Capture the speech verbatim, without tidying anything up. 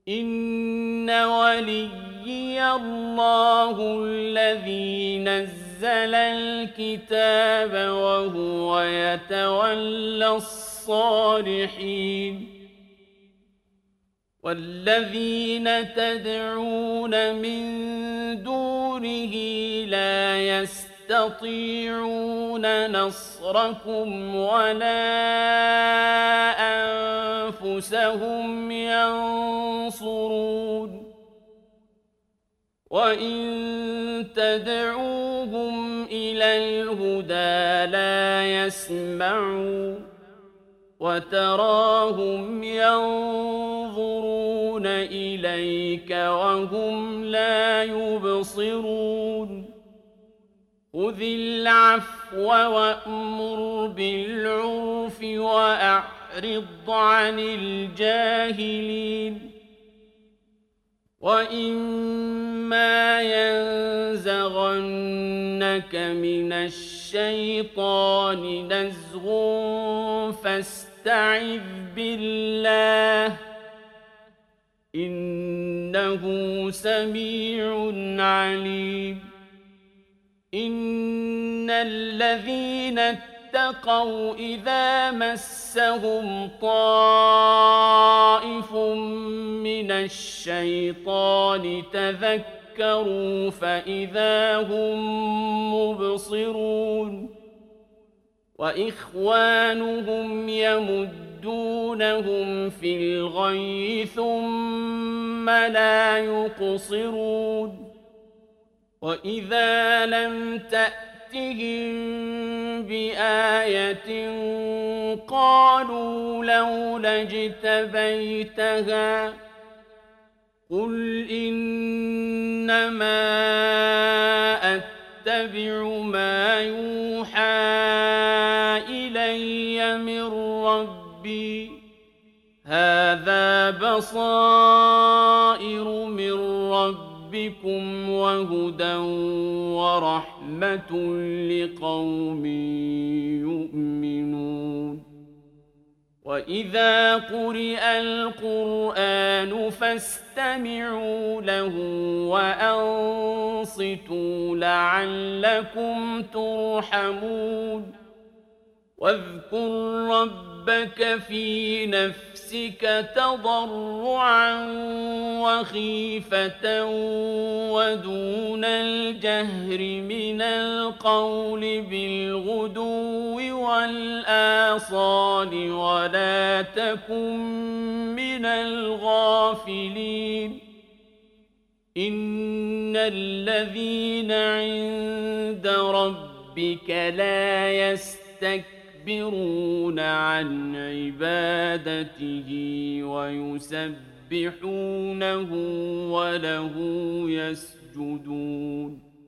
إن وليي الله الذي نزل الكتاب وهو يتولى الصالحين والذين تدعون من دونه لا يستطيعون نصركم ولا أنفسهم ينصرون وإن تدعوهم إلى الهدى لا يسمعون وتراهم ينظرون إليك وهم لا يبصرون خذ العفو وأمر بالعرف وأعرض عن الجاهلين وإما ينزغنك من الشيطان نزغ فاستعذ بالله إنه سميع عليم إن الذين اتقوا إذا مسهم طائف من الشيطان تذكروا فإذا هم مبصرون وإخوانهم يمدونهم في الغي ثم لا يقصرون وإذا لم تأتهم بآية قالوا لولا اجتبيتها قل إنما أتبع ما يوحى إلي من ربي هذا بصائر من ربكم وهدى ورحمة لقوم يؤمنون وإذا قرئ القرآن فاستمعوا له وأنصتوا لعلكم ترحمون واذكر ربك في نفسك تضرعا وخيفة ودون الجهر من القول بالغدو والآصال ولا تكن من الغافلين إن الذين عند ربك لا يستكبرون يستكبرون عن عبادته ويسبحونه وله يسجدون